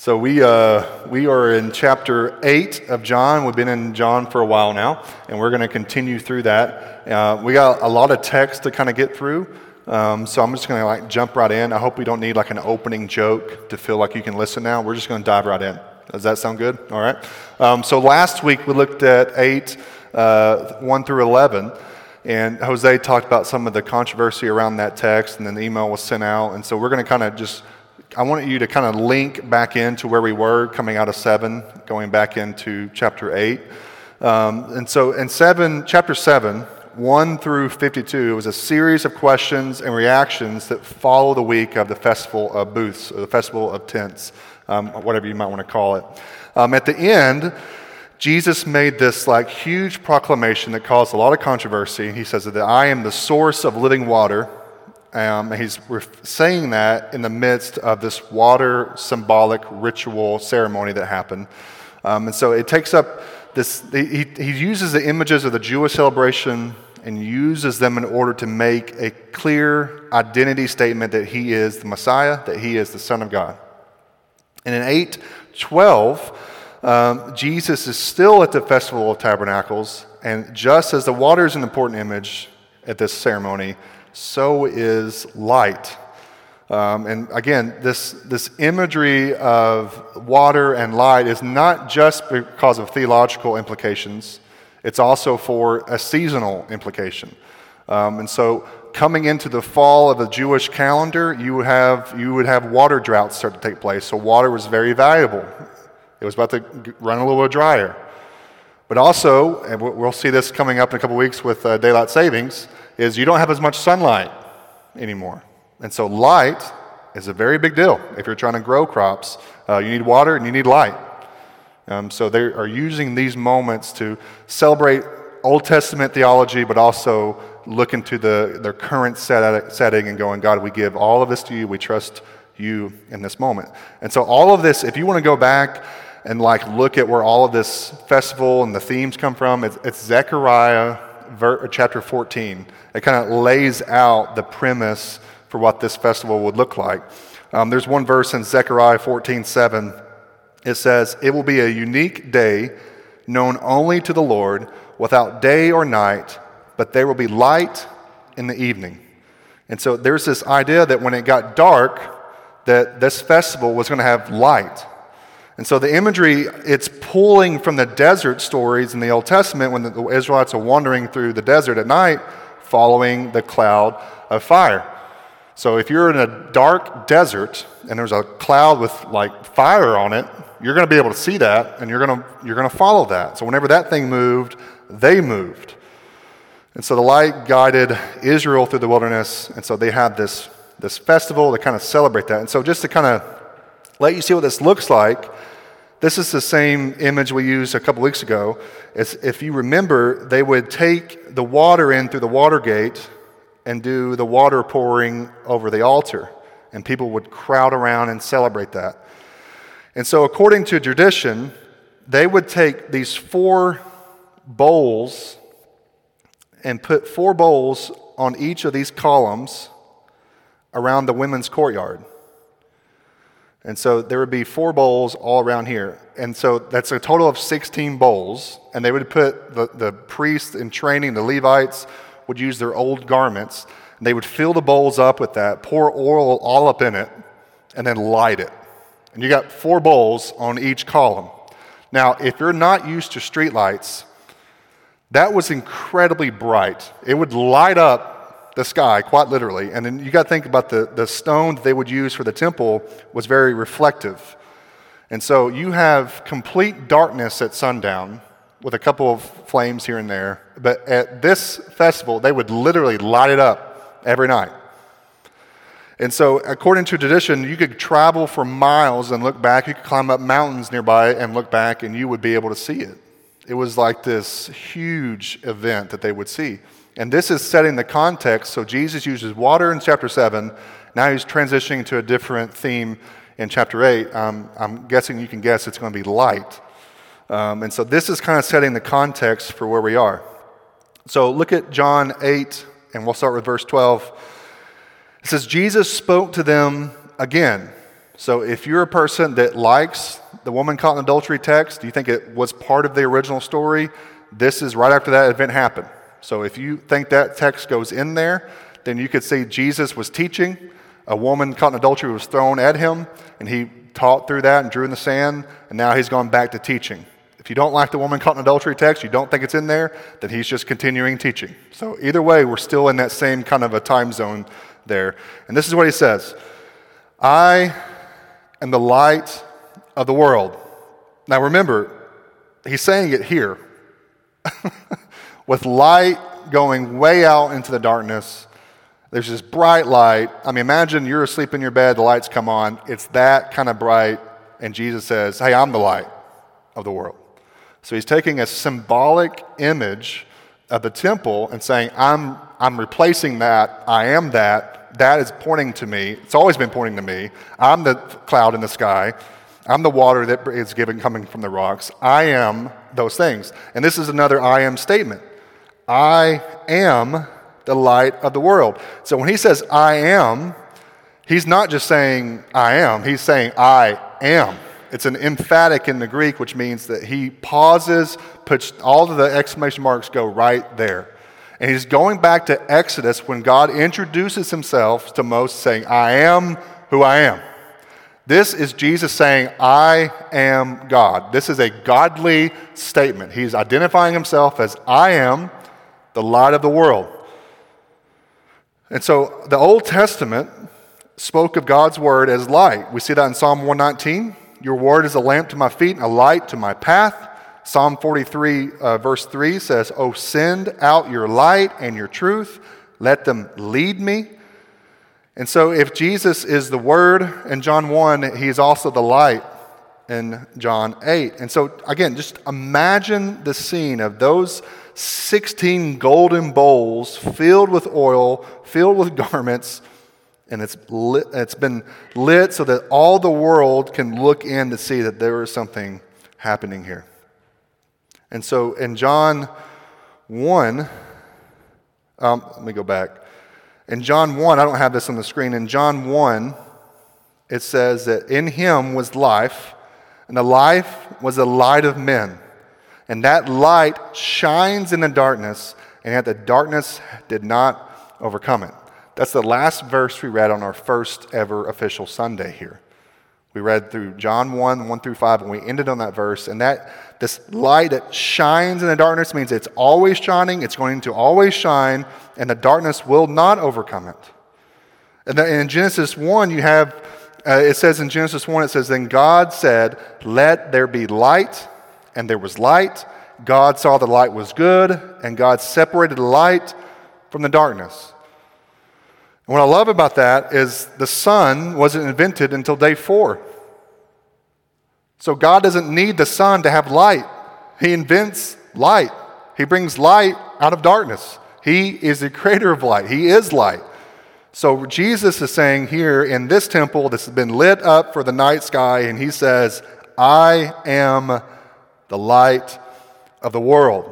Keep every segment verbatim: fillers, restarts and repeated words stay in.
So we uh, we are in chapter eight of John. We've been in John for a while now, and we're going to continue through that. Uh, we got a lot of text to kind of get through, um, so I'm just going to like jump right in. I hope we don't need like an opening joke to feel like you can listen now. We're just going to dive right in. Does that sound good? All right. Um, so last week we looked at eight, uh, one through eleven. And Jose talked about some of the controversy around that text, and then the email was sent out. And so we're going to kind of just, I want you to kind of link back into where we were coming out of seven, going back into chapter eight. Um, and so in seven, chapter seven, one through fifty-two, it was a series of questions and reactions that follow the week of the Festival of Booths, or the Festival of Tents, um, whatever you might want to call it. Um, at the end, Jesus made this like huge proclamation that caused a lot of controversy. He says that I am the source of living water. Um, and he's saying that in the midst of this water symbolic ritual ceremony that happened. Um, and so it takes up this, he, he uses the images of the Jewish celebration and uses them in order to make a clear identity statement that he is the Messiah, that he is the Son of God. And in eight twelve, Um, Jesus is still at the Festival of Tabernacles, and just as the water is an important image at this ceremony, so is light. Um, and again, this, this imagery of water and light is not just because of theological implications, it's also for a seasonal implication. Um, and so coming into the fall of the Jewish calendar, you, have, you would have water droughts start to take place, so water was very valuable. It was about to run a little bit drier. But also, and we'll see this coming up in a couple weeks with uh, daylight savings, is you don't have as much sunlight anymore. And so light is a very big deal. If you're trying to grow crops, uh, you need water and you need light. Um, so they are using these moments to celebrate Old Testament theology, but also look into the, their current set, setting and going, God, we give all of this to you. We trust you in this moment. And so all of this, if you want to go back and like look at where all of this festival and the themes come from, it's, it's Zechariah ver, chapter fourteen. It kind of lays out the premise for what this festival would look like. Um, there's one verse in Zechariah fourteen seven. It says, "It will be a unique day known only to the Lord, without day or night, but there will be light in the evening." And so there's this idea that when it got dark, that this festival was going to have light. And so the imagery, it's pulling from the desert stories in the Old Testament when the Israelites are wandering through the desert at night, following the cloud of fire. So if you're in a dark desert and there's a cloud with like fire on it, you're going to be able to see that, and you're going to you're going to follow that. So whenever that thing moved, they moved. And so the light guided Israel through the wilderness, and so they had this this festival to kind of celebrate that. And so just to kind of let you see what this looks like, this is the same image we used a couple weeks ago. It's, if you remember, they would take the water in through the water gate and do the water pouring over the altar, and people would crowd around and celebrate that. And so according to tradition, they would take these four bowls and put four bowls on each of these columns around the women's courtyard. And so there would be four bowls all around here. And so that's a total of sixteen bowls. And they would put, the, the priests in training, the Levites, would use their old garments. And they would fill the bowls up with that, pour oil all up in it, and then light it. And you got four bowls on each column. Now, if you're not used to street lights, that was incredibly bright. It would light up the sky, quite literally. And then you got to think about the, the stone that they would use for the temple was very reflective. And so you have complete darkness at sundown with a couple of flames here and there. But at this festival, they would literally light it up every night. And so according to tradition, you could travel for miles and look back. You could climb up mountains nearby and look back, and you would be able to see it. It was like this huge event that they would see. And this is setting the context. So Jesus uses water in chapter seven. Now he's transitioning to a different theme in chapter eight. Um, I'm guessing you can guess it's going to be light. Um, and so this is kind of setting the context for where we are. So look at John eight, and we'll start with verse twelve. It says, Jesus spoke to them again. So if you're a person that likes the woman caught in adultery text, you think it was part of the original story, this is right after that event happened. So if you think that text goes in there, then you could see Jesus was teaching, a woman caught in adultery was thrown at him, and he taught through that and drew in the sand, and now he's gone back to teaching. If you don't like the woman caught in adultery text, you don't think it's in there, then he's just continuing teaching. So either way, we're still in that same kind of a time zone there. And this is what he says, I am the light of the world. Now remember, he's saying it here. With light going way out into the darkness, there's this bright light. I mean, imagine you're asleep in your bed, the lights come on. It's that kind of bright, and Jesus says, hey, I'm the light of the world. So he's taking a symbolic image of the temple and saying, I'm, I'm replacing that, I am that. That is pointing to me. It's always been pointing to me. I'm the cloud in the sky. I'm the water that is given coming from the rocks. I am those things. And this is another I am statement. I am the light of the world. So when he says I am, he's not just saying I am. He's saying I am. It's an emphatic in the Greek, which means that he pauses, puts all of the exclamation marks go right there. And he's going back to Exodus when God introduces himself to Moses saying, I am who I am. This is Jesus saying, I am God. This is a godly statement. He's identifying himself as I am the light of the world. And so the Old Testament spoke of God's word as light. We see that in Psalm one nineteen. Your word is a lamp to my feet and a light to my path. Psalm forty-three, uh, verse three says, oh, send out your light and your truth. Let them lead me. And so if Jesus is the Word in John one, he is also the light in John eight. And so, again, just imagine the scene of those sixteen golden bowls filled with oil, filled with garments, and it's lit, it's been lit so that all the world can look in to see that there is something happening here. And so in John one, um, let me go back. In John one, I don't have this on the screen. In John one, it says that in him was life, and the life was the light of men. And that light shines in the darkness, and yet the darkness did not overcome it. That's the last verse we read on our first ever official Sunday here. We read through John one, one through five, and we ended on that verse. And that this light that shines in the darkness means it's always shining, it's going to always shine, and the darkness will not overcome it. And then in Genesis one, you have, uh, it says in Genesis one, it says, then God said, let there be light, and there was light. God saw the light was good, and God separated the light from the darkness. And what I love about that is the sun wasn't invented until day four. So God doesn't need the sun to have light. He invents light. He brings light out of darkness. He is the creator of light. He is light. So Jesus is saying here in this temple that's been lit up for the night sky, and he says, I am the light of the world.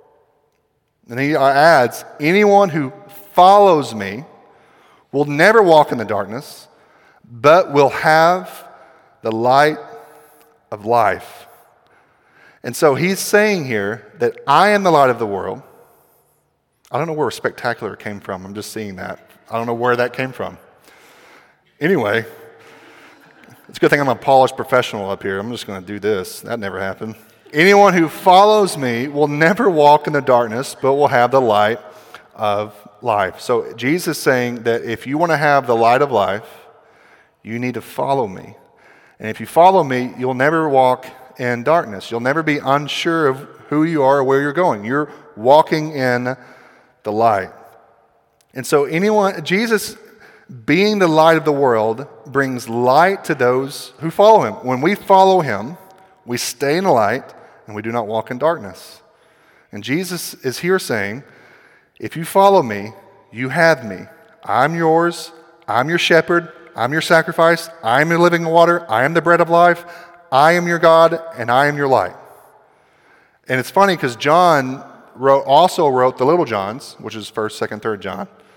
And he adds, anyone who follows me will never walk in the darkness, but will have the light of life. And so he's saying here that I am the light of the world. I don't know where spectacular came from. I'm just seeing that. I don't know where that came from. Anyway, it's a good thing I'm a polished professional up here. I'm just going to do this. That never happened. Anyone who follows me will never walk in the darkness, but will have the light of life. So Jesus is saying that if you want to have the light of life, you need to follow me. And if you follow me, you'll never walk in darkness. You'll never be unsure of who you are or where you're going. You're walking in the light. And so anyone, Jesus being the light of the world brings light to those who follow him. When we follow him, we stay in the light and we do not walk in darkness. And Jesus is here saying, if you follow me, you have me. I'm yours. I'm your shepherd. I'm your sacrifice. I am your living water. I am the bread of life. I am your God, and I am your light. And it's funny because John wrote, also wrote the Little Johns, which is first, second, third John.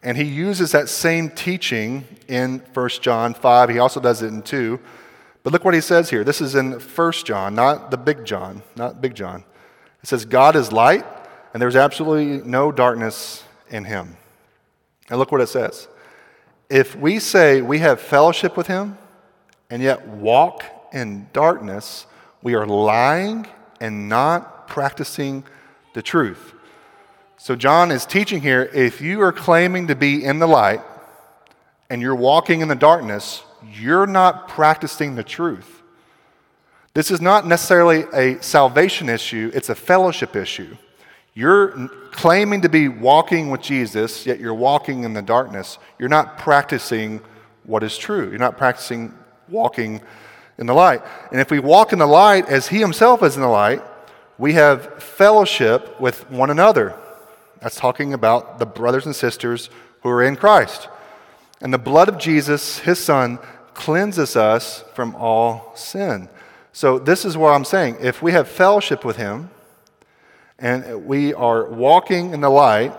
And he uses that same teaching in First John five. He also does it in two. But look what he says here. This is in First John, not the big John, not big John. It says, God is light, and there's absolutely no darkness in him. And look what it says. If we say we have fellowship with him and yet walk in darkness, we are lying and not practicing the truth. So John is teaching here, if you are claiming to be in the light and you're walking in the darkness, you're not practicing the truth. This is not necessarily a salvation issue, it's a fellowship issue. You're claiming to be walking with Jesus, yet you're walking in the darkness. You're not practicing what is true. You're not practicing walking in the light. And if we walk in the light as he himself is in the light, we have fellowship with one another. That's talking about the brothers and sisters who are in Christ. And the blood of Jesus, his son, cleanses us from all sin. So this is what I'm saying. If we have fellowship with him, and we are walking in the light,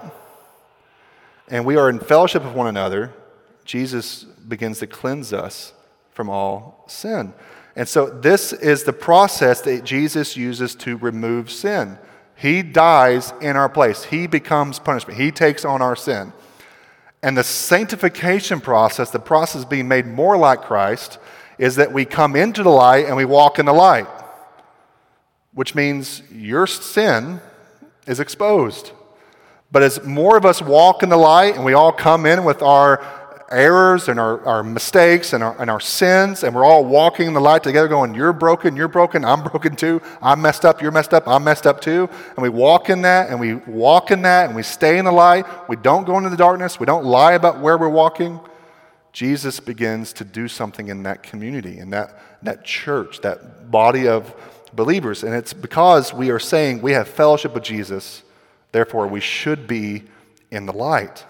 and we are in fellowship with one another, Jesus begins to cleanse us from all sin. And so this is the process that Jesus uses to remove sin. He dies in our place. He becomes punishment. He takes on our sin. And the sanctification process, the process of being made more like Christ, is that we come into the light and we walk in the light, which means your sin is exposed. But as more of us walk in the light and we all come in with our errors and our, our mistakes and our, and our sins, and we're all walking in the light together going, you're broken, you're broken, I'm broken too, I'm messed up, you're messed up, I'm messed up too. And we walk in that and we walk in that and we stay in the light. We don't go into the darkness. We don't lie about where we're walking. Jesus begins to do something in that community, in that, that church, that body of believers. And it's because we are saying we have fellowship with Jesus, therefore we should be in the light.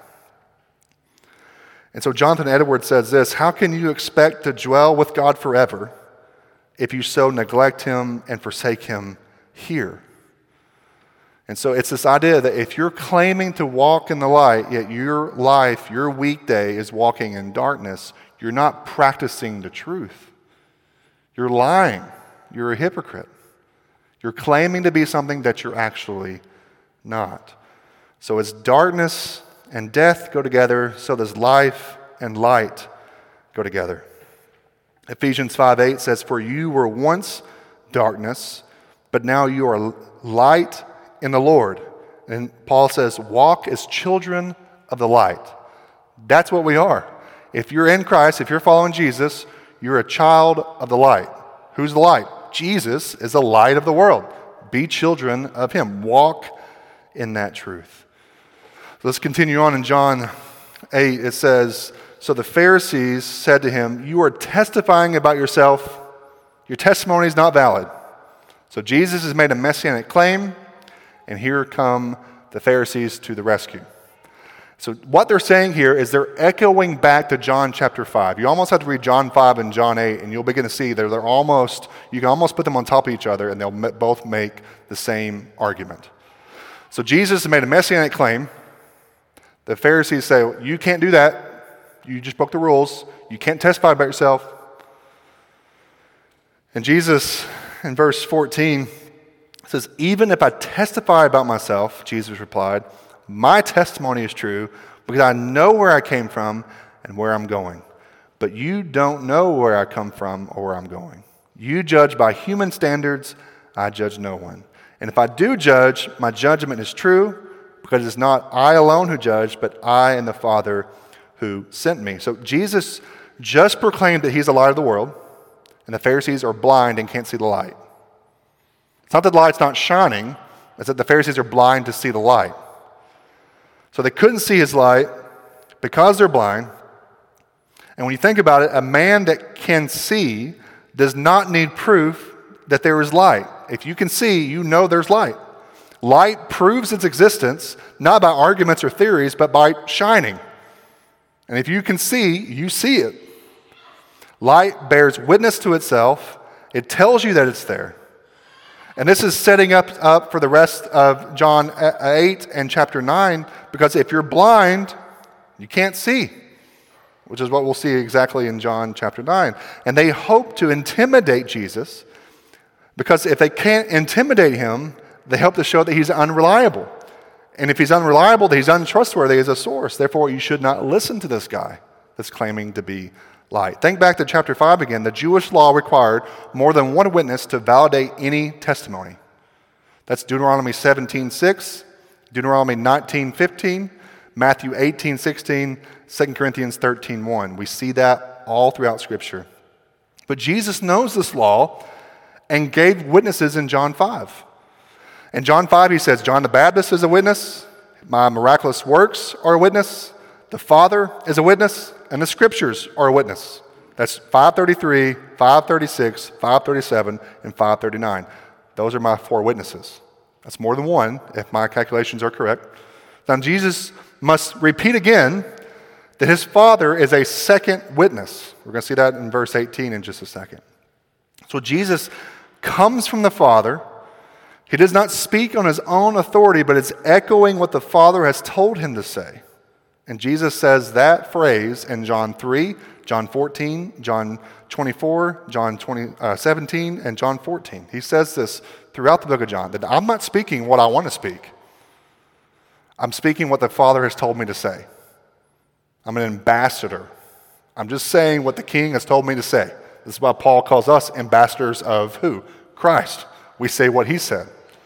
And so Jonathan Edwards says this, how can you expect to dwell with God forever if you so neglect him and forsake him here? And so it's this idea that if you're claiming to walk in the light, yet your life, your weekday is walking in darkness, you're not practicing the truth. You're lying. You're a hypocrite. You're claiming to be something that you're actually not. So as darkness and death go together, so does life and light go together. Ephesians five eight says, for you were once darkness, but now you are light in the Lord. And Paul says, walk as children of the light. That's what we are. If you're in Christ, if you're following Jesus, you're a child of the light. Who's the light? Jesus is the light of the world. Be children of him. Walk in that truth. So let's continue on in John eight. It says, so the Pharisees said to him, you are testifying about yourself. Your testimony is not valid. So Jesus has made a messianic claim, and here come the Pharisees to the rescue. So what they're saying here is they're echoing back to John chapter five. You almost have to read John five and John eight, and you'll begin to see that they're almost, you can almost put them on top of each other, and they'll both make the same argument. So Jesus has made a messianic claim. The Pharisees say, you can't do that. You just broke the rules. You can't testify about yourself. And Jesus, in verse fourteen, says, even if I testify about myself, Jesus replied, my testimony is true because I know where I came from and where I'm going. But you don't know where I come from or where I'm going. You judge by human standards. I judge no one. And if I do judge, my judgment is true because it's not I alone who judge, but I and the Father who sent me. So Jesus just proclaimed that he's the light of the world, and the Pharisees are blind and can't see the light. It's not that the light's not shining, it's that the Pharisees are blind to see the light. So they couldn't see his light because they're blind. And when you think about it, a man that can see does not need proof that there is light. If you can see, you know there's light. Light proves its existence, not by arguments or theories, but by shining. And if you can see, you see it. Light bears witness to itself. It tells you that it's there. And this is setting up, up for the rest of John eight and chapter nine, because if you're blind, You can't see, which is what we'll see exactly in John chapter nine. And they hope to intimidate Jesus, because if they can't intimidate him, they hope to show that he's unreliable. And if he's unreliable, that he's untrustworthy as a source. Therefore, you should not listen to this guy that's claiming to be light. Think back to chapter five again. The Jewish law required more than one witness to validate any testimony. That's Deuteronomy seventeen six, Deuteronomy nineteen fifteen, Matthew eighteen sixteen, Second Corinthians thirteen one. We see that all throughout Scripture. But Jesus knows this law and gave witnesses in John five. In John five, he says, John the Baptist is a witness, my miraculous works are a witness, the Father is a witness, and the Scriptures are a witness. That's five thirty-three, five thirty-six, five thirty-seven, and five thirty-nine. Those are my four witnesses. That's more than one, if my calculations are correct. Now, Jesus must repeat again that his Father is a second witness. We're going to see that in verse eighteen in just a second. So Jesus comes from the Father. He does not speak on his own authority, but is echoing what the Father has told him to say. And Jesus says that phrase in John three, John fourteen, John twenty-four, John twenty, uh, seventeen, and John fourteen. He says this throughout the book of John, that I'm not speaking what I want to speak. I'm speaking what the Father has told me to say. I'm an ambassador. I'm just saying what the King has told me to say. This is why Paul calls us ambassadors of who? Christ. We say what he said.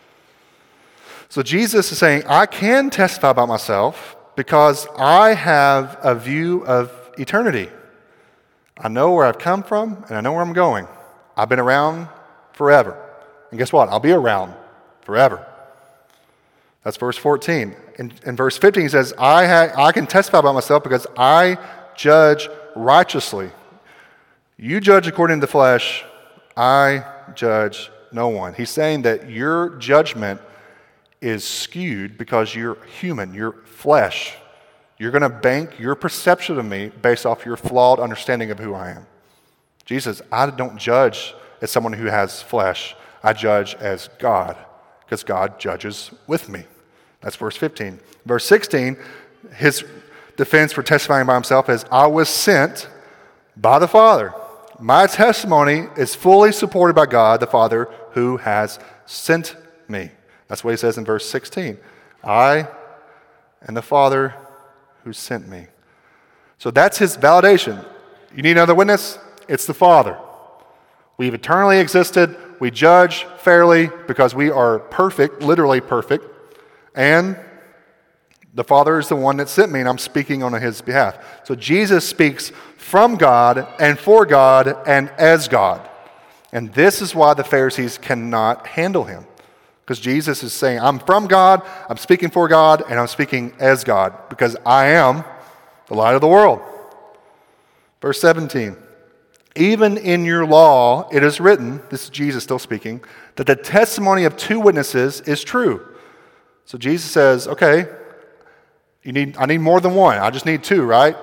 So Jesus is saying, I can testify about myself because I have a view of eternity. I know where I've come from and I know where I'm going. I've been around forever. And guess what? I'll be around forever. That's verse fourteen. In, in verse fifteen, he says, I, ha- I can testify about myself because I judge righteously. You judge according to the flesh. I judge no one. He's saying that your judgment is skewed because you're human, you're flesh. You're going to bank your perception of me based off your flawed understanding of who I am. Jesus, I don't judge as someone who has flesh. I judge as God, because God judges with me. That's verse fifteen. Verse sixteen, his defense for testifying by himself is, I was sent by the Father. My testimony is fully supported by God, the Father, who has sent me. That's what he says in verse sixteen. I and the Father who sent me. So that's his validation. You need another witness? It's the Father. We've eternally existed. We judge fairly because we are perfect, literally perfect. And the Father is the one that sent me, and I'm speaking on his behalf. So Jesus speaks from God and for God and as God. And this is why the Pharisees cannot handle him. Because Jesus is saying, I'm from God, I'm speaking for God, and I'm speaking as God, because I am the light of the world. Verse seventeen, even in your law it is written, this is Jesus still speaking, that the testimony of two witnesses is true. So Jesus says, okay, you need, I need more than one. I just need two, right?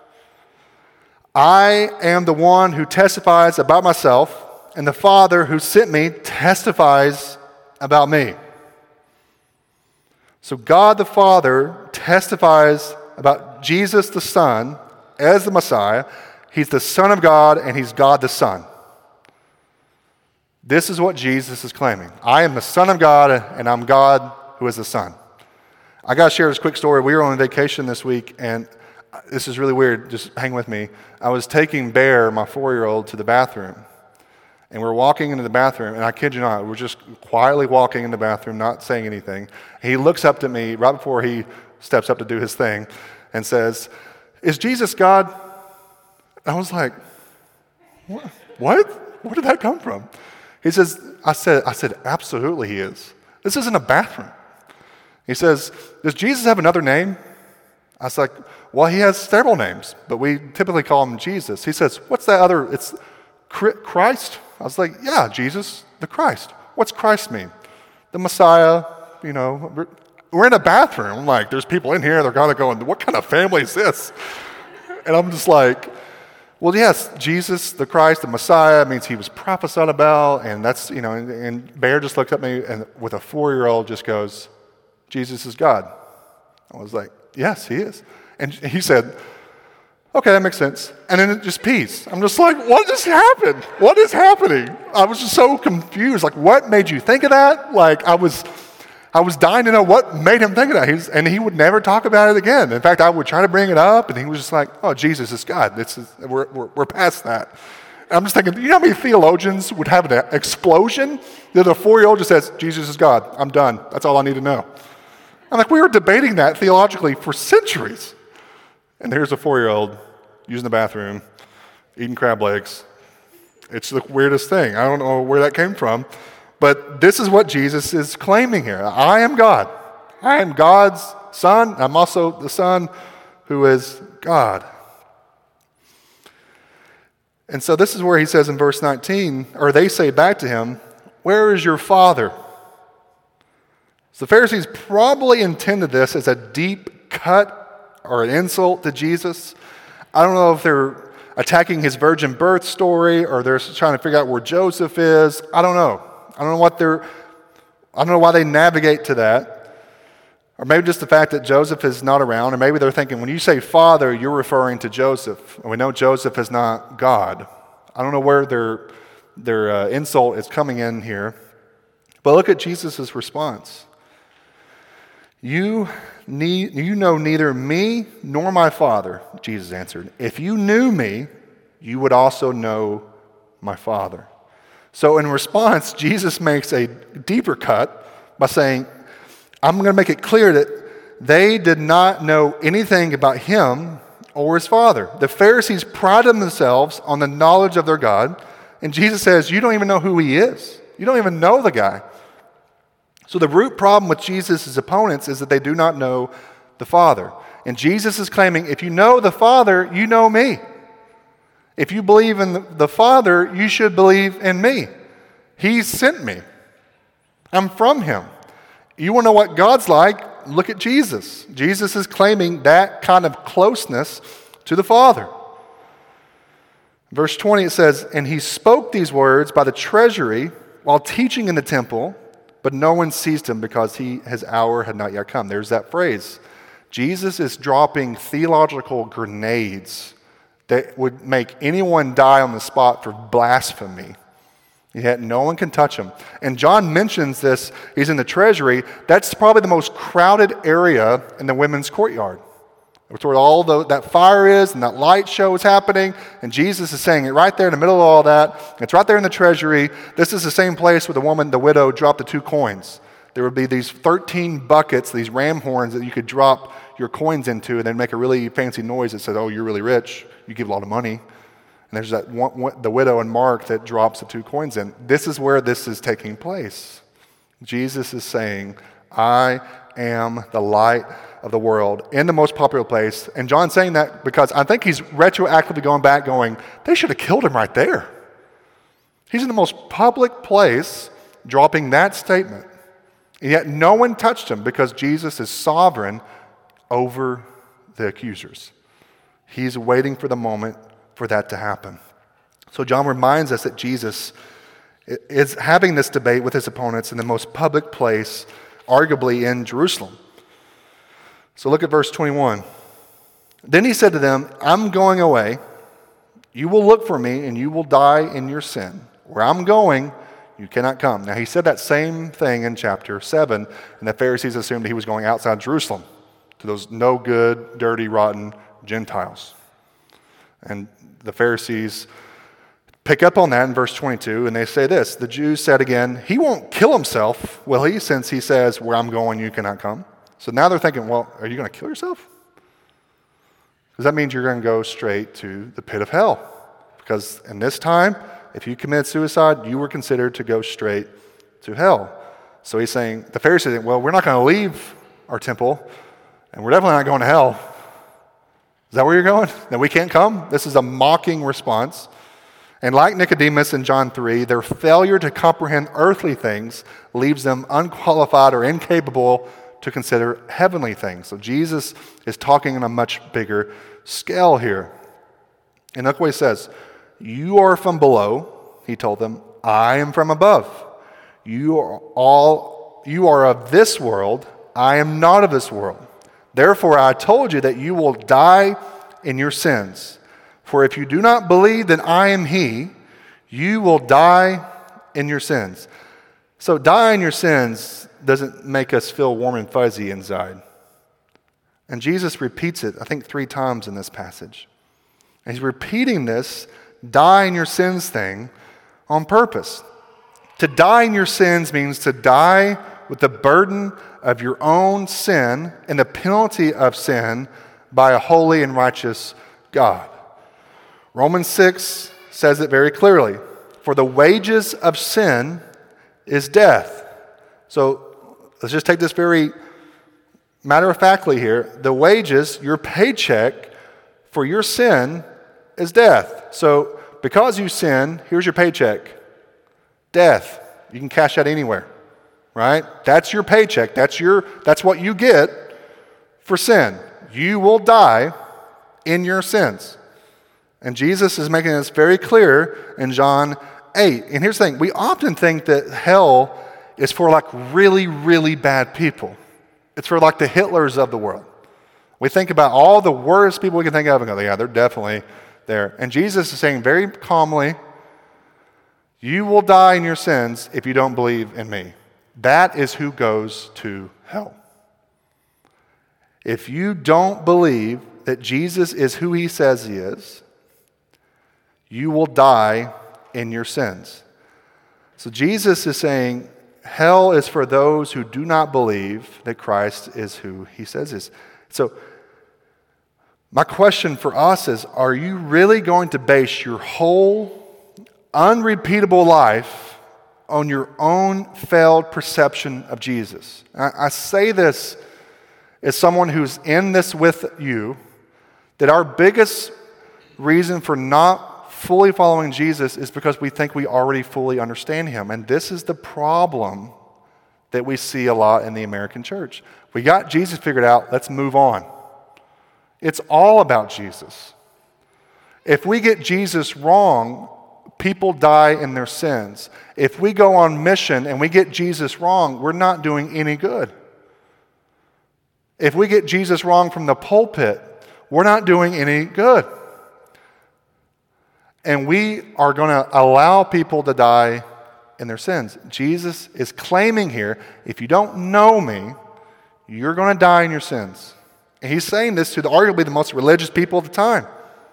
I am the one who testifies about myself, and the Father who sent me testifies about me. So God the Father testifies about Jesus the Son as the Messiah. He's the Son of God, and he's God the Son. This is what Jesus is claiming. I am the Son of God, and I'm God who is the Son. I got to share this quick story. We were on vacation this week, and this is really weird. Just hang with me. I was taking Bear, my four-year-old, to the bathroom. And we're walking into the bathroom, and I kid you not, we're just quietly walking in the bathroom, not saying anything. He looks up to me right before he steps up to do his thing and says, is Jesus God? I was like, what? What? Where did that come from? He says, I said, I said, absolutely he is. This isn't a bathroom. He says, does Jesus have another name? I was like, well, he has several names, but we typically call him Jesus. He says, what's that other, it's Christ? I was like, yeah, Jesus, the Christ. What's Christ mean? The Messiah, you know. We're, we're in a bathroom. I'm like, there's people in here. They're kind of going, what kind of family is this? And I'm just like, well, yes, Jesus, the Christ, the Messiah means he was prophesied about. And that's, you know, and, and Bear just looked at me and with a four-year-old just goes, Jesus is God. I was like, yes, he is. And he said, okay, that makes sense. And then it just peace. I'm just like, what just happened? What is happening? I was just so confused. Like, what made you think of that? Like, I was I was dying to know what made him think of that. He's, and he would never talk about it again. In fact, I would try to bring it up, and he was just like, oh, Jesus is God. This is, we're, we're, we're past that. And I'm just thinking, you know how many theologians would have an explosion? That a four-year-old just says, Jesus is God. I'm done. That's all I need to know. I'm like, we were debating that theologically for centuries. And here's a four-year-old using the bathroom, eating crab legs. It's the weirdest thing. I don't know where that came from. But this is what Jesus is claiming here. I am God. I am God's son. I'm also the son who is God. And so this is where he says in verse nineteen, or they say back to him, where is your father? So the Pharisees probably intended this as a deep cut or an insult to Jesus. I don't know if they're attacking his virgin birth story or they're trying to figure out where Joseph is. I don't know. I don't know what they're, I don't know why they navigate to that. Or maybe just the fact that Joseph is not around. Or maybe they're thinking, when you say father, you're referring to Joseph. And we know Joseph is not God. I don't know where their, their uh, insult is coming in here. But look at Jesus' response. You need, you know neither me nor my Father, Jesus answered. If you knew me, you would also know my Father. So in response, Jesus makes a deeper cut by saying, I'm going to make it clear that they did not know anything about him or his Father. The Pharisees prided themselves on the knowledge of their God, and Jesus says, you don't even know who he is. You don't even know the guy. So the root problem with Jesus' opponents is that they do not know the Father. And Jesus is claiming, if you know the Father, you know me. If you believe in the Father, you should believe in me. He sent me. I'm from him. You want to know what God's like? Look at Jesus. Jesus is claiming that kind of closeness to the Father. Verse twenty, it says, and he spoke these words by the treasury while teaching in the temple, but no one seized him because he, his hour had not yet come. There's that phrase. Jesus is dropping theological grenades that would make anyone die on the spot for blasphemy. Yet no one can touch him. And John mentions this. He's in the treasury. That's probably the most crowded area in the women's courtyard. It's where all the, that fire is and that light show is happening. And Jesus is saying it right there in the middle of all that. It's right there in the treasury. This is the same place where the woman, the widow, dropped the two coins. There would be these thirteen buckets, these ram horns that you could drop your coins into and then make a really fancy noise that said, oh, you're really rich. You give a lot of money. And there's that one, one, the widow in Mark that drops the two coins in. This is where this is taking place. Jesus is saying, I am the light of the world in the most popular place. And John's saying that because I think he's retroactively going back going, they should have killed him right there. He's in the most public place dropping that statement. And yet no one touched him because Jesus is sovereign over the accusers. He's waiting for the moment for that to happen. So John reminds us that Jesus is having this debate with his opponents in the most public place, arguably in Jerusalem. So look at verse twenty-one. Then he said to them, I'm going away. You will look for me and you will die in your sin. Where I'm going, you cannot come. Now he said that same thing in chapter seven, and the Pharisees assumed he was going outside Jerusalem to those no good, dirty, rotten Gentiles. And the Pharisees pick up on that in verse twenty-two, and they say this, the Jews said again, he won't kill himself, will he, since he says, where I'm going, you cannot come. So now they're thinking, well, are you going to kill yourself? Because that means you're going to go straight to the pit of hell. Because in this time, if you committed suicide, you were considered to go straight to hell. So he's saying, the Pharisees think, well, we're not going to leave our temple, and we're definitely not going to hell. Is that where you're going? That we can't come? This is a mocking response. And like Nicodemus in John three, their failure to comprehend earthly things leaves them unqualified or incapable to consider heavenly things. So Jesus is talking on a much bigger scale here. And look what he says. You are from below, he told them. I am from above. You are all, you are of this world. I am not of this world. Therefore I told you that you will die in your sins. For if you do not believe that I am he, you will die in your sins. So die in your sins doesn't make us feel warm and fuzzy inside. And Jesus repeats it, I think, three times in this passage. And he's repeating this die in your sins thing on purpose. To die in your sins means to die with the burden of your own sin and the penalty of sin by a holy and righteous God. Romans six says it very clearly. For the wages of sin is death. So let's just take this very matter-of-factly here. The wages, your paycheck for your sin is death. So because you sin, here's your paycheck. Death. You can cash that anywhere, right? That's your paycheck. That's your. That's what you get for sin. You will die in your sins. And Jesus is making this very clear in John eight. And here's the thing. We often think that hell is for like really, really bad people. It's for like the Hitlers of the world. We think about all the worst people we can think of and go, yeah, they're definitely there. And Jesus is saying very calmly, you will die in your sins if you don't believe in me. That is who goes to hell. If you don't believe that Jesus is who he says he is, you will die in your sins. So Jesus is saying hell is for those who do not believe that Christ is who he says he is. So my question for us is, are you really going to base your whole unrepeatable life on your own failed perception of Jesus? I, I say this as someone who's in this with you, that our biggest reason for not fully following Jesus is because we think we already fully understand him. And this is the problem that we see a lot in the American church. We got Jesus figured out, let's move on. It's all about Jesus. If we get Jesus wrong, people die in their sins. If we go on mission and we get Jesus wrong, we're not doing any good. If we get Jesus wrong from the pulpit, we're not doing any good. And we are going to allow people to die in their sins. Jesus is claiming here, if you don't know me, you're going to die in your sins. And he's saying this to the, arguably the most religious people of the time.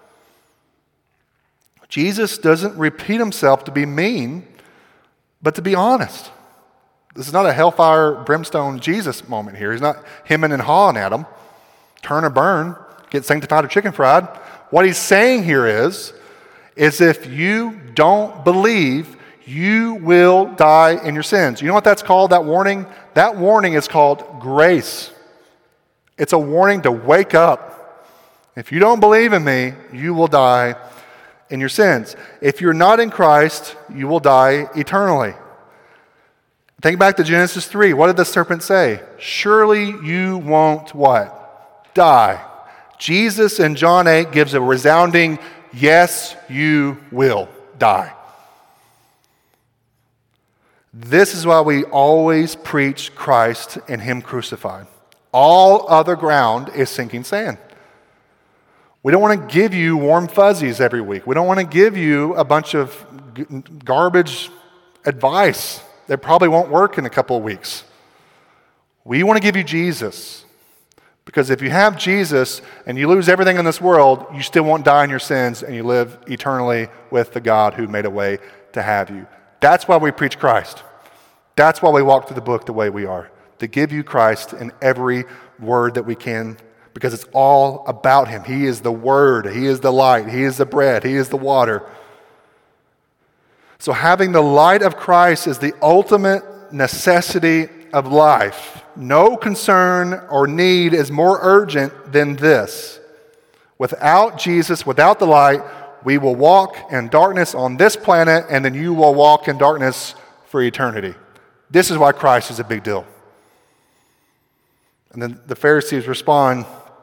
Jesus doesn't repeat himself to be mean, but to be honest. This is not a hellfire, brimstone Jesus moment here. He's not hemming and hawing at them. Turn or burn, get sanctified or chicken fried. What he's saying here is, is if you don't believe, you will die in your sins. You know what that's called, that warning? That warning is called grace. It's a warning to wake up. If you don't believe in me, you will die in your sins. If you're not in Christ, you will die eternally. Think back to Genesis three. What did the serpent say? Surely you won't what? Die. Jesus in John eight gives a resounding, yes, you will die. This is why we always preach Christ and him crucified. All other ground is sinking sand. We don't want to give you warm fuzzies every week. We don't want to give you a bunch of g- garbage advice that probably won't work in a couple of weeks. We want to give you Jesus. Because if you have Jesus and you lose everything in this world, you still won't die in your sins and you live eternally with the God who made a way to have you. That's why we preach Christ. That's why we walk through the book the way we are. To give you Christ in every word that we can, because it's all about him. He is the word. He is the light. He is the bread. He is the water. So having the light of Christ is the ultimate necessity of life. No concern or need is more urgent than this. Without Jesus, without the light, we will walk in darkness on this planet, and then you will walk in darkness for eternity. This is why Christ is a big deal. And then the Pharisees respond,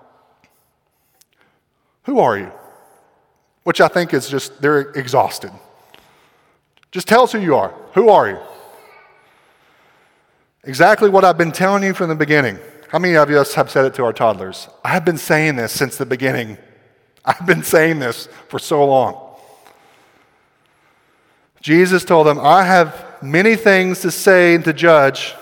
who are you? Which I think is just, they're exhausted. Just tell us who you are. Who are you? Exactly what I've been telling you from the beginning. how many of us have said it to our toddlers? I've been saying this since the beginning. I've been saying this for so long. Jesus told them, I have many things to say and to judge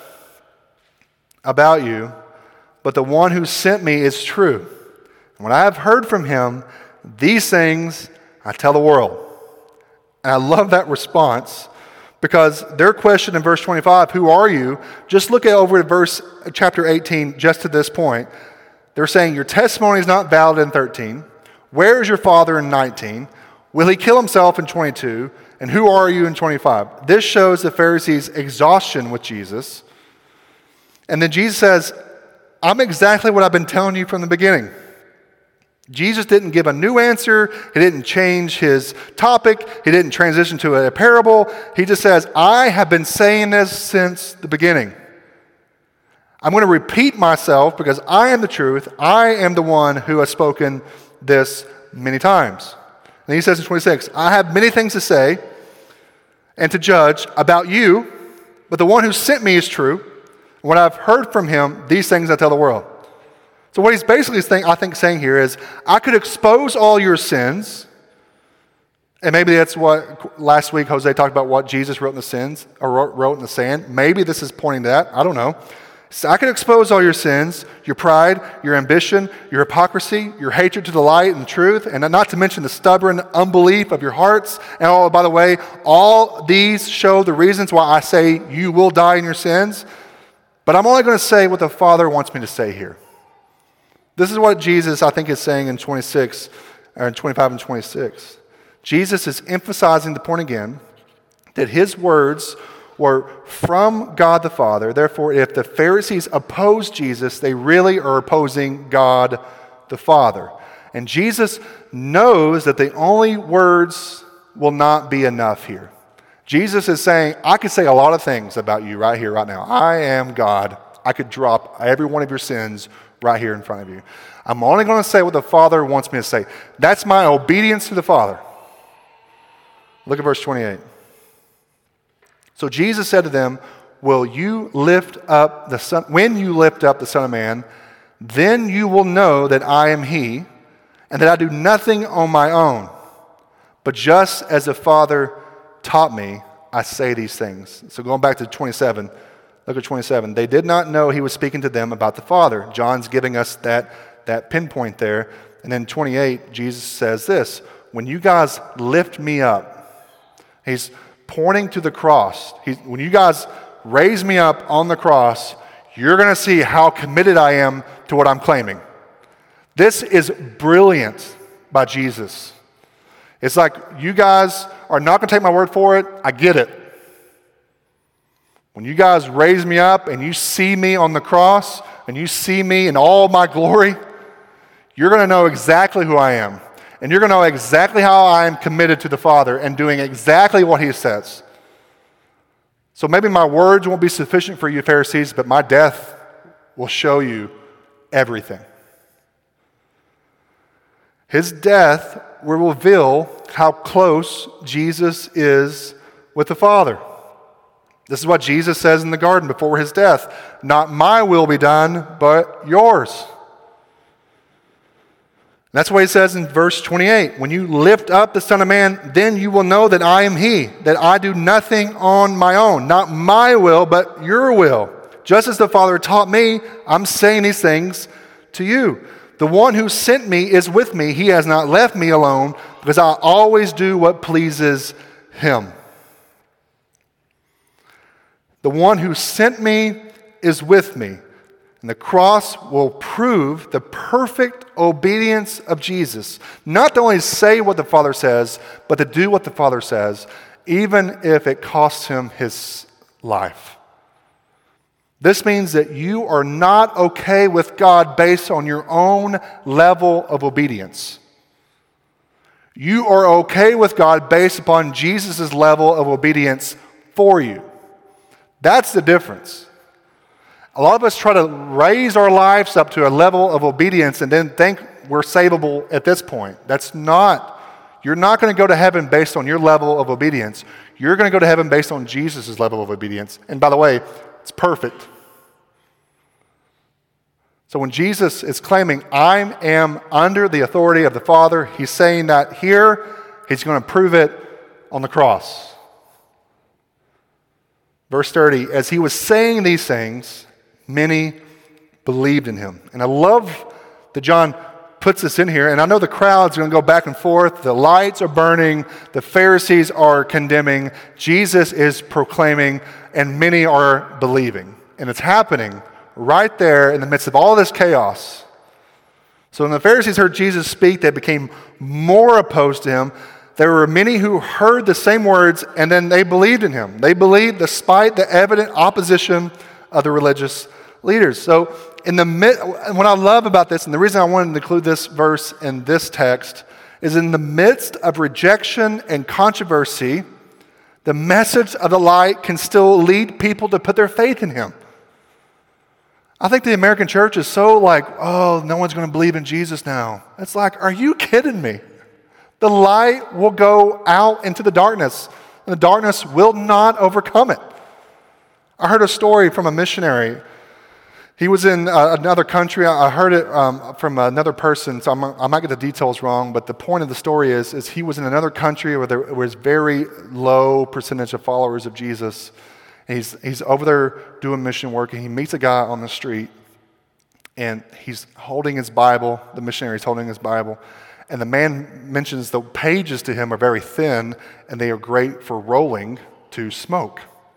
about you, but the one who sent me is true. When I have heard from him, these things I tell the world. And I love that response, because their question in verse twenty-five, who are you? Just look at over at verse chapter eighteen, just to this point. They're saying, your testimony is not valid in thirteen. Where is your father in nineteen? Will he kill himself in twenty-two? And who are you in twenty-five? This shows the Pharisees' exhaustion with Jesus. And then Jesus says, I'm exactly what I've been telling you from the beginning. Jesus didn't give a new answer. He didn't change his topic. He didn't transition to a parable. He just says, I have been saying this since the beginning. I'm going to repeat myself because I am the truth. I am the one who has spoken this many times. And he says in twenty-six, I have many things to say and to judge about you, but the one who sent me is true. When I've heard from him, these things I tell the world. So what he's basically saying, I think, saying here is, I could expose all your sins, and maybe that's what last week Jose talked about what Jesus wrote in the sins or wrote, wrote in the sand. Maybe this is pointing to that. I don't know. So I could expose all your sins, your pride, your ambition, your hypocrisy, your hatred to the light and truth, and not to mention the stubborn unbelief of your hearts. And oh, by the way, all these show the reasons why I say you will die in your sins. But I'm only going to say what the Father wants me to say here. This is what Jesus, I think, is saying in twenty-six, or in twenty-five and twenty-six. Jesus is emphasizing the point again that his words were from God the Father. Therefore, if the Pharisees oppose Jesus, they really are opposing God the Father. And Jesus knows that the only words will not be enough here. Jesus is saying, I could say a lot of things about you right here, right now. I am God. I could drop every one of your sins right here in front of you. I'm only going to say what the Father wants me to say. That's my obedience to the Father. Look at verse twenty-eight. So Jesus said to them, Will you lift up the Son, when you lift up the Son of Man, then you will know that I am he, and that I do nothing on my own, but just as the Father taught me, I say these things. So going back to twenty-seven, look at twenty-seven. They did not know he was speaking to them about the Father. John's giving us that, that pinpoint there. And then twenty-eight, Jesus says this, when you guys lift me up, he's pointing to the cross. He, when you guys raise me up on the cross, you're going to see how committed I am to what I'm claiming. This is brilliant by Jesus. It's like, you guys are not going to take my word for it. I get it. When you guys raise me up and you see me on the cross and you see me in all my glory, you're going to know exactly who I am. And you're going to know exactly how I am committed to the Father and doing exactly what he says. So maybe my words won't be sufficient for you, Pharisees, but my death will show you everything. His death will reveal how close Jesus is with the Father. This is what Jesus says in the garden before his death. Not my will be done, but yours. That's what he says in verse twenty-eight. When you lift up the Son of Man, then you will know that I am he, that I do nothing on my own. Not my will, but your will. Just as the Father taught me, I'm saying these things to you. The one who sent me is with me. He has not left me alone, because I always do what pleases him. The one who sent me is with me. And the cross will prove the perfect obedience of Jesus. Not to only say what the Father says, but to do what the Father says, even if it costs him his life. This means that you are not okay with God based on your own level of obedience. You are okay with God based upon Jesus' level of obedience for you. That's the difference. A lot of us try to raise our lives up to a level of obedience and then think we're savable at this point. That's not, you're not going to go to heaven based on your level of obedience. You're going to go to heaven based on Jesus' level of obedience. And by the way, it's perfect. So when Jesus is claiming, I am under the authority of the Father, he's saying that here, he's going to prove it on the cross. Verse thirty, as he was saying these things, many believed in him. And I love that John puts this in here, and I know the crowd's going to go back and forth. The lights are burning. The Pharisees are condemning. Jesus is proclaiming, and many are believing. And it's happening right there in the midst of all this chaos. So when the Pharisees heard Jesus speak, they became more opposed to him. There were many who heard the same words, and then they believed in him. They believed despite the evident opposition of the religious leaders. So in the mid, what I love about this, and the reason I wanted to include this verse in this text, is in the midst of rejection and controversy, the message of the light can still lead people to put their faith in him. I think the American church is so like, oh, no one's going to believe in Jesus now. It's like, are you kidding me? The light will go out into the darkness, and the darkness will not overcome it. I heard a story from a missionary. He was in uh, another country. I heard it um, from another person, so I'm, I might get the details wrong, but the point of the story is, is he was in another country where there was very low percentage of followers of Jesus. And he's, he's over there doing mission work, and he meets a guy on the street, and he's holding his Bible. The missionary's holding his Bible, and the man mentions the pages to him are very thin, and they are great for rolling to smoke.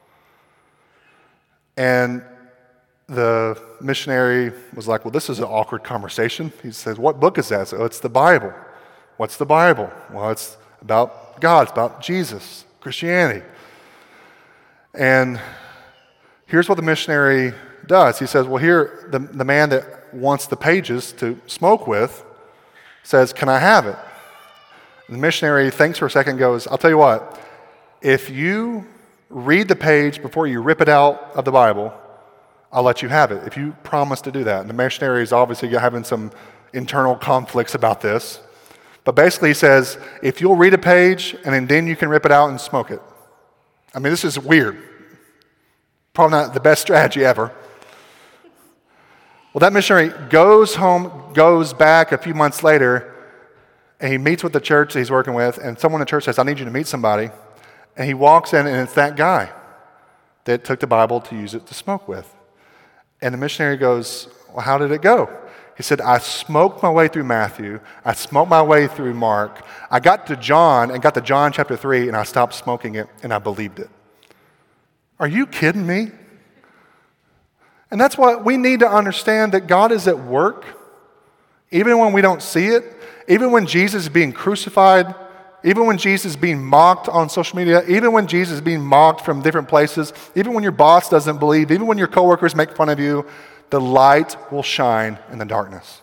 And the missionary was like, well, this is an awkward conversation. He says, what book is that? So it's the Bible. What's the Bible? Well, it's about God. It's about Jesus, Christianity. And here's what the missionary does. He says, well, here, the, the man that wants the pages to smoke with says, can I have it? And the missionary thinks for a second and goes, I'll tell you what, if you read the page before you rip it out of the Bible, I'll let you have it, if you promise to do that. And the missionary is obviously having some internal conflicts about this. But basically he says, if you'll read a page, and then you can rip it out and smoke it. I mean, this is weird. Probably not the best strategy ever. Well, that missionary goes home, goes back a few months later, and he meets with the church that he's working with, and someone in the church says, I need you to meet somebody. And he walks in, and it's that guy that took the Bible to use it to smoke with. And the missionary goes, well, how did it go? He said, I smoked my way through Matthew. I smoked my way through Mark. I got to John and got to John chapter three, and I stopped smoking it, and I believed it. Are you kidding me? And that's why we need to understand that God is at work, even when we don't see it, even when Jesus is being crucified, even when Jesus is being mocked on social media, even when Jesus is being mocked from different places, even when your boss doesn't believe, even when your coworkers make fun of you, the light will shine in the darkness.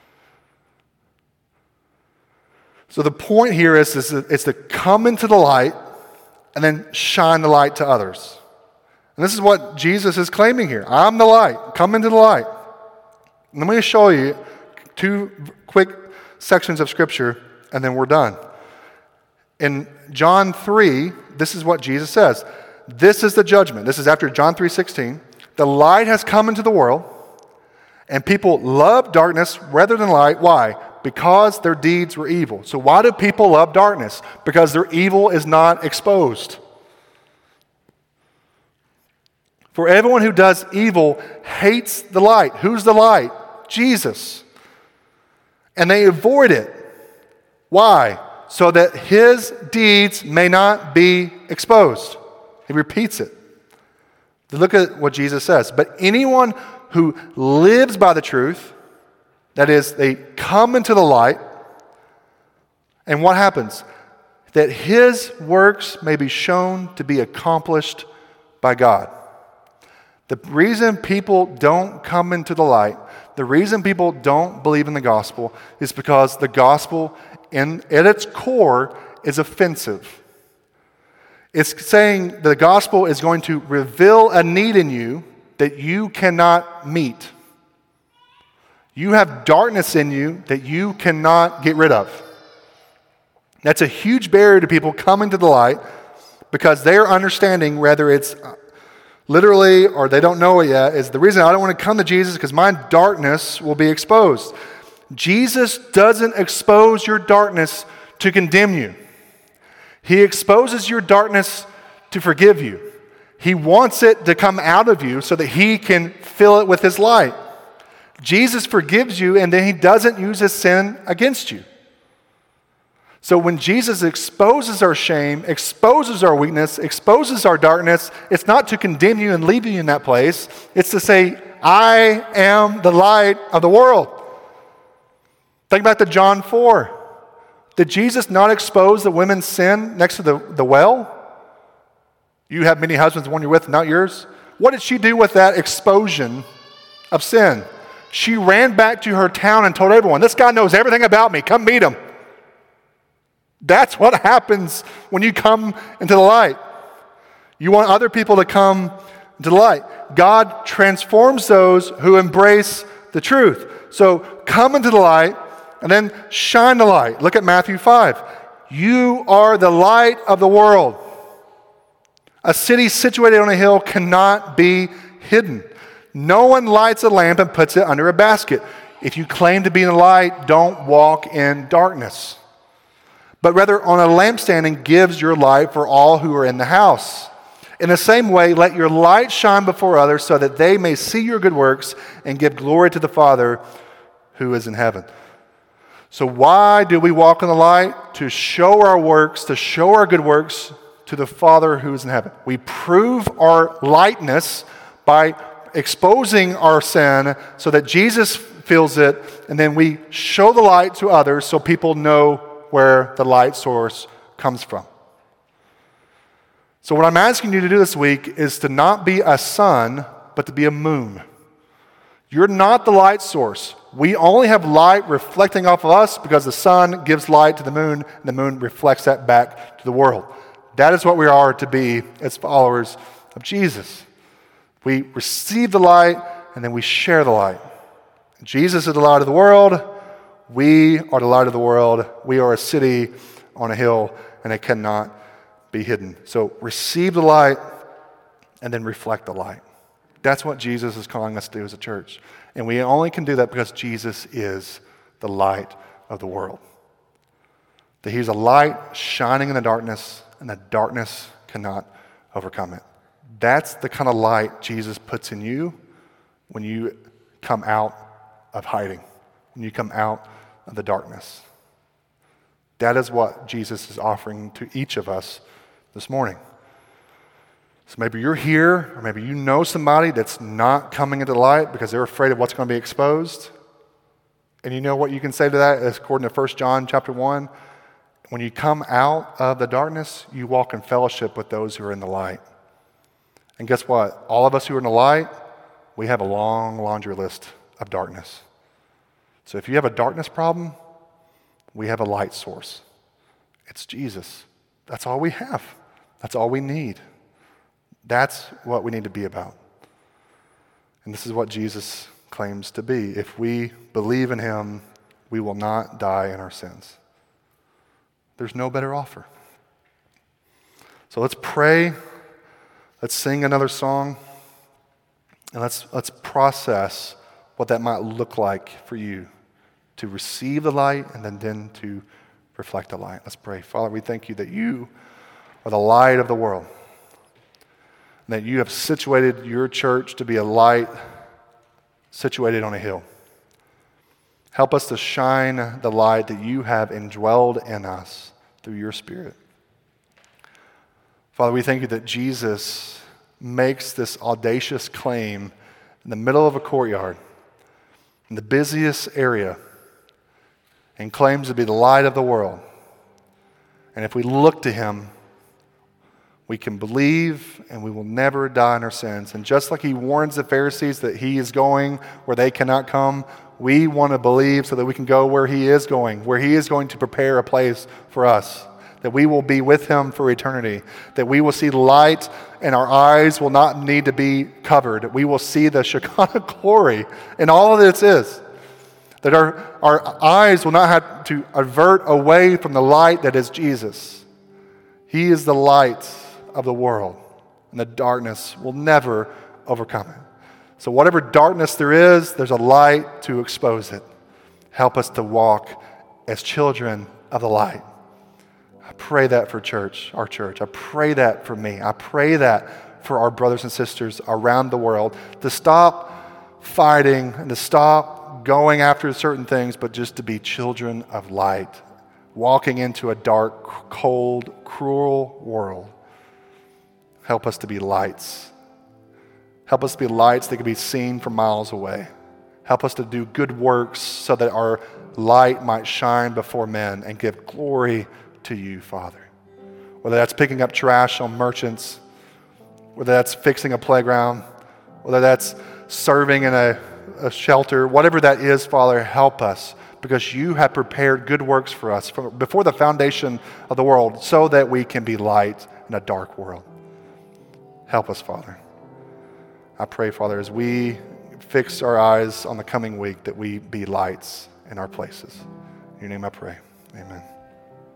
So the point here is, is, is to come into the light and then shine the light to others. And this is what Jesus is claiming here. I'm the light. Come into the light. And let me show you two quick sections of Scripture, and then we're done. In John three, this is what Jesus says. This is the judgment. This is after John three sixteen. The light has come into the world, and people love darkness rather than light. Why? Because their deeds were evil. So why do people love darkness? Because their evil is not exposed. For everyone who does evil hates the light. Who's the light? Jesus. And they avoid it. Why? So that his deeds may not be exposed. He repeats it. Look at what Jesus says. But anyone who lives by the truth, that is, they come into the light, and what happens? That his works may be shown to be accomplished by God. The reason people don't come into the light, the reason people don't believe in the gospel is because the gospel in, at its core is offensive. It's saying the gospel is going to reveal a need in you that you cannot meet. You have darkness in you that you cannot get rid of. That's a huge barrier to people coming to the light because they're understanding whether it's literally, or they don't know it yet, is the reason I don't want to come to Jesus because my darkness will be exposed. Jesus doesn't expose your darkness to condemn you. He exposes your darkness to forgive you. He wants it to come out of you so that he can fill it with his light. Jesus forgives you, and then he doesn't use his sin against you. So when Jesus exposes our shame, exposes our weakness, exposes our darkness, it's not to condemn you and leave you in that place. It's to say, I am the light of the world. Think back to John four. Did Jesus not expose the women's sin next to the, the well? You have many husbands, the one you're with, not yours. What did she do with that exposure of sin? She ran back to her town and told everyone, this guy knows everything about me. Come meet him. That's what happens when you come into the light. You want other people to come into the light. God transforms those who embrace the truth. So come into the light and then shine the light. Look at Matthew five. You are the light of the world. A city situated on a hill cannot be hidden. No one lights a lamp and puts it under a basket. If you claim to be in the light, don't walk in darkness, but rather on a lampstand, and gives your light for all who are in the house. In the same way, let your light shine before others so that they may see your good works and give glory to the Father who is in heaven. So why do we walk in the light? To show our works, to show our good works to the Father who is in heaven. We prove our lightness by exposing our sin so that Jesus feels it, and then we show the light to others so people know where the light source comes from. So what I'm asking you to do this week is to not be a sun, but to be a moon. You're not the light source. We only have light reflecting off of us because the sun gives light to the moon, and the moon reflects that back to the world. That is what we are to be as followers of Jesus. We receive the light, and then we share the light. Jesus is the light of the world. We are the light of the world. We are a city on a hill, and it cannot be hidden. So receive the light, and then reflect the light. That's what Jesus is calling us to do as a church. And we only can do that because Jesus is the light of the world. That he's a light shining in the darkness, and the darkness cannot overcome it. That's the kind of light Jesus puts in you when you come out of hiding, when you come out of the darkness. That is what Jesus is offering to each of us this morning. So maybe you're here, or maybe you know somebody that's not coming into the light because they're afraid of what's going to be exposed. And you know what you can say to that, is according to First John chapter one, when you come out of the darkness, you walk in fellowship with those who are in the light. And guess what? All of us who are in the light, we have a long laundry list of darkness. So if you have a darkness problem, we have a light source. It's Jesus. That's all we have. That's all we need. That's what we need to be about. And this is what Jesus claims to be. If we believe in him, we will not die in our sins. There's no better offer. So let's pray. Let's sing another song. And let's, let's process what that might look like for you to receive the light and then, then to reflect the light. Let's pray. Father, we thank you that you are the light of the world, and that you have situated your church to be a light situated on a hill. Help us to shine the light that you have indwelled in us through your Spirit. Father, we thank you that Jesus makes this audacious claim in the middle of a courtyard, in the busiest area, and claims to be the light of the world. And if we look to him, we can believe and we will never die in our sins. And just like he warns the Pharisees that he is going where they cannot come, we want to believe so that we can go where he is going, where he is going to prepare a place for us, that we will be with him for eternity, that we will see light and our eyes will not need to be covered. We will see the Shekinah glory in all that it is, that our, our eyes will not have to avert away from the light that is Jesus. He is the light of the world. and the darkness will never overcome it. So whatever darkness there is, there's a light to expose it. Help us to walk as children of the light. I pray that for church, our church. I pray that for me. I pray that for our brothers and sisters around the world, to stop fighting and to stop going after certain things, but just to be children of light, walking into a dark, cold, cruel world. Help us to be lights. Help us to be lights that can be seen from miles away. Help us to do good works so that our light might shine before men and give glory to you, Father. Whether that's picking up trash on merchants, whether that's fixing a playground, whether that's serving in a, a shelter, whatever that is, Father, help us, because you have prepared good works for us from before the foundation of the world so that we can be light in a dark world. Help us, Father. I pray, Father, as we fix our eyes on the coming week, that we be lights in our places. In your name I pray. Amen.